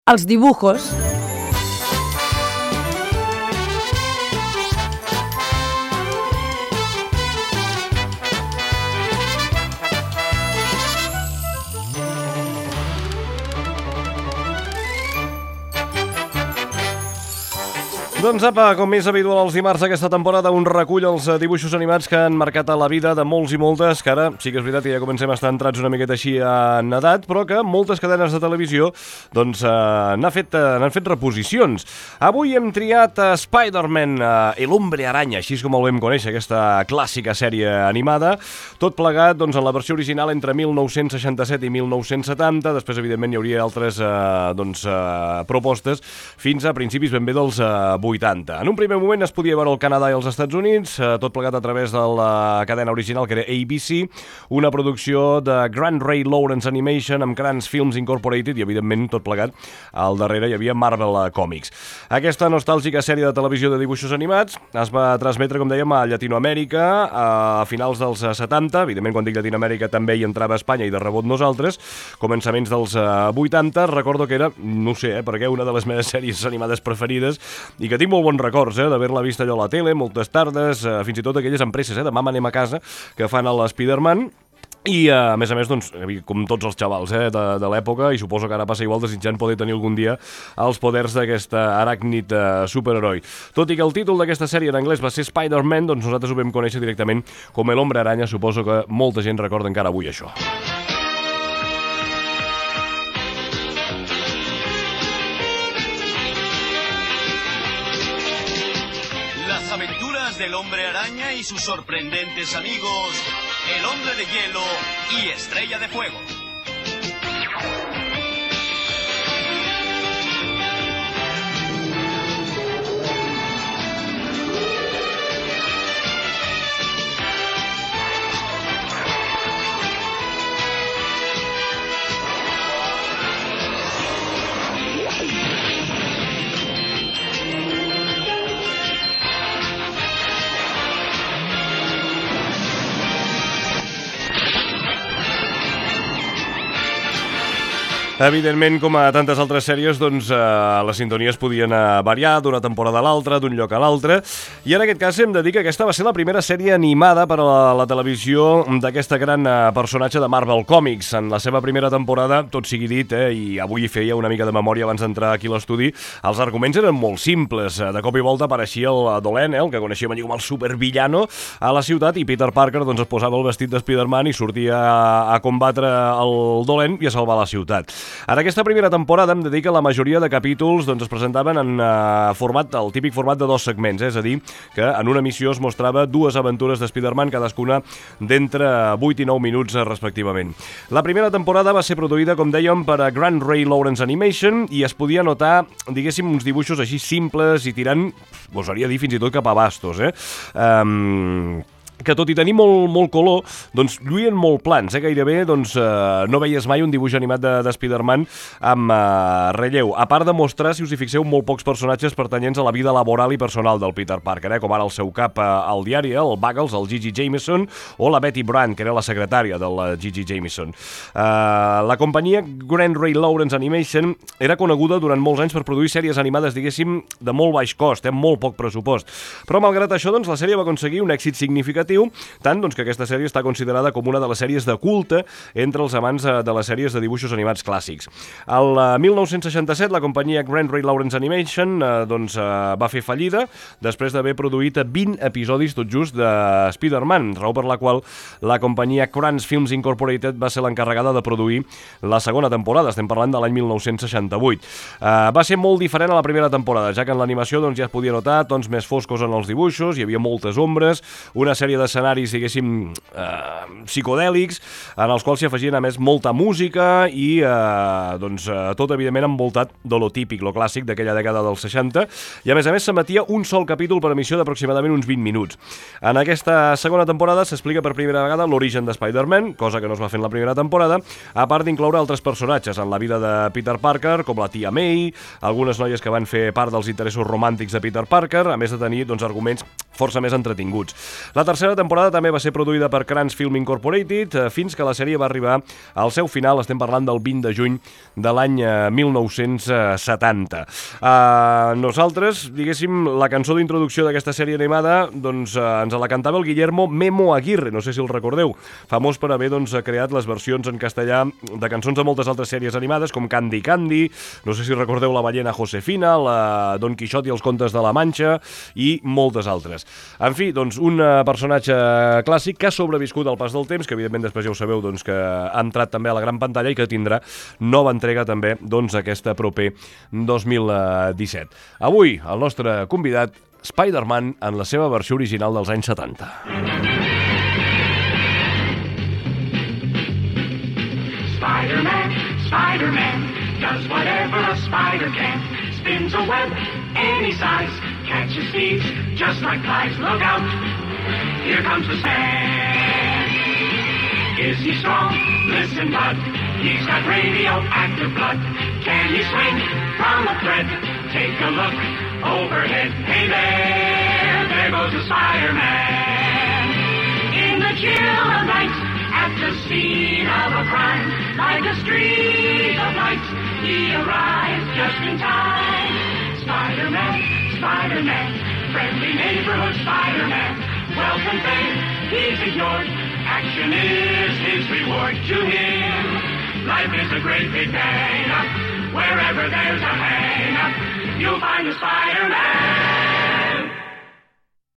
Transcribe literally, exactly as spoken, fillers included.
Els dibujos. Doncs apa, com és habitual els dimarts aquesta temporada, un recull als dibuixos animats que han marcat a la vida de molts i moltes, que ara sí que és veritat que ja comencem a estar entrats una miqueta així en edat, però que moltes cadenes de televisió doncs eh, n'han fet, eh, n'han fet reposicions. Avui hem triat eh, Spider-Man, eh, El Hombre Araña, així com el vam conèixer, aquesta clàssica sèrie animada, tot plegat doncs, en la versió original entre mil nou-cents seixanta-set i mil nou-cents setanta, després evidentment hi hauria altres eh, doncs, eh, propostes fins a principis ben bé dels eh, vuitanta. En un primer moment es podia veure al Canadà i als Estats Units, eh, tot plegat a través de la cadena original que era A B C, una producció de Grant Ray Lawrence Animation amb Crans Films Incorporated i evidentment tot plegat al darrere hi havia Marvel Comics. Aquesta nostàlgica sèrie de televisió de dibuixos animats es va transmetre, com dèiem, a Llatinoamèrica a finals dels setanta, evidentment quan dic Llatinoamèrica també hi entrava Espanya i de rebot nosaltres, començaments dels vuitanta, recordo que era, no sé, eh, perquè una de les meves sèries animades preferides i que tinc molt bons records eh, d'haver-la vist allò a la tele, moltes tardes, eh, fins i tot aquelles empreses eh, de Mama anem a casa que fan a l'Spiderman. I, eh, a més a més, doncs, com tots els xavals eh, de, de l'època, i suposo que ara passa igual desitjant poder tenir algun dia els poders d'aquesta aràcnid eh, superheroi. Tot i que el títol d'aquesta sèrie en anglès va ser Spider-Man, doncs nosaltres ho vam conèixer directament com El Hombre Araña, suposo que molta gent recorda encara avui això. Las aventuras del Hombre Araña y sus sorprendentes amigos, el Hombre de Hielo y Estrella de Fuego. Evidentment, com a tantes altres sèries, doncs, eh, les sintonies podien eh, variar d'una temporada a l'altra, d'un lloc a l'altre, i en aquest cas hem de dir que aquesta va ser la primera sèrie animada per a la, la televisió d'aquesta gran eh, personatge de Marvel Comics. En la seva primera temporada, tot sigui dit, eh, i avui feia una mica de memòria abans d'entrar aquí a l'estudi, els arguments eren molt simples. De cop i volta apareixia el dolent, eh, el que coneixíem allí com el supervillano, a la ciutat, i Peter Parker doncs, es posava el vestit de Spider-Man i sortia a, a combatre el dolent i a salvar la ciutat. En aquesta primera temporada hem de dir que la majoria de capítols doncs, es presentaven en uh, format, el típic format de dos segments, eh? És a dir, que en una missió es mostrava dues aventures de Spider-Man, cadascuna d'entre vuit i nou minuts eh, respectivament. La primera temporada va ser produïda, com dèiem, per a Grant Ray Lawrence Animation i es podia notar, diguéssim, uns dibuixos així simples i tirant, gosaria dir fins i tot cap a bastos, eh? Um... que tot i tenir molt, molt color, doncs lluïen molt plans, eh? Gairebé doncs, eh, no veies mai un dibuix animat de, de Spider-Man amb eh, relleu, a part de mostrar, si us hi fixeu, molt pocs personatges pertanyents a la vida laboral i personal del Peter Parker, eh? Com ara el seu cap eh, al diari, eh? El Buggles, el Gigi Jameson, o la Betty Brant, que era la secretària del Gigi Jameson. Eh, la companyia Grant Ray Lawrence Animation era coneguda durant molts anys per produir sèries animades, diguéssim, de molt baix cost, eh? Molt poc pressupost. Però malgrat això, doncs, la sèrie va aconseguir un èxit significatiu, tant doncs, que aquesta sèrie està considerada com una de les sèries de culte entre els amants de les sèries de dibuixos animats clàssics. Al mil nou-cents seixanta-set, la companyia Grant Ray Lawrence Animation eh, doncs, eh, va fer fallida després d'haver produït vint episodis tot just de Spider-Man, raó per la qual la companyia Crans Films Incorporated va ser l'encarregada de produir la segona temporada, estem parlant de l'any mil nou-cents seixanta-vuit. Eh, va ser molt diferent a la primera temporada, ja que en l'animació doncs, ja es podia notar tons més foscos en els dibuixos, hi havia moltes ombres, una sèrie d'escenaris, diguéssim, eh, psicodèlics, en els quals s'hi afegien, a més, molta música i, eh, doncs, eh, tot, evidentment, envoltat de lo típic, lo clàssic d'aquella dècada dels seixanta, i, a més a més, s'emetia un sol capítol per emissió d'aproximadament uns vint minuts. En aquesta segona temporada s'explica per primera vegada l'origen de Spider-Man, cosa que no es va fer en la primera temporada, a part d'incloure altres personatges en la vida de Peter Parker, com la tia May, algunes noies que van fer part dels interessos romàntics de Peter Parker, a més de tenir, doncs, arguments força més entretinguts. La tercera temporada també va ser produïda per Crans Film Incorporated, fins que la sèrie va arribar al seu final, estem parlant del vint de juny de l'any mil nou-cents setanta. Uh, nosaltres, diguéssim, la cançó d'introducció d'aquesta sèrie animada, doncs uh, ens la cantava el Guillermo Memo Aguirre, no sé si el recordeu, famós per haver doncs, creat les versions en castellà de cançons de moltes altres sèries animades, com Candy Candy, no sé si recordeu La ballena Josefina, la Don Quixot i els contes de la Manxa, i moltes altres. En fi, doncs, un personatge clàssic que ha sobreviscut al pas del temps, que evidentment després ja ho sabeu doncs, que ha entrat també a la gran pantalla i que tindrà nova entrega també doncs, aquesta proper dos mil disset. Avui, el nostre convidat, Spider-Man en la seva versió original dels anys setanta. Spider-Man, Spider-Man, does whatever a spider can. Spins a web any size, catches thieves just like flies. Look out, here comes the man. Is he strong? Listen, bud, he's got radioactive blood. Can he swing from a thread? Take a look overhead. Hey there, there goes the Spider-Man. In the chill of night, at the scene of a crime, like a streak of light, he arrives just in time. Spider-Man, Spider-Man, friendly neighborhood Spider-Man, welcome fame, he's ignored, action is his reward to him. Life is a great big bang up, wherever there's a hang up, you'll find the Spider-Man.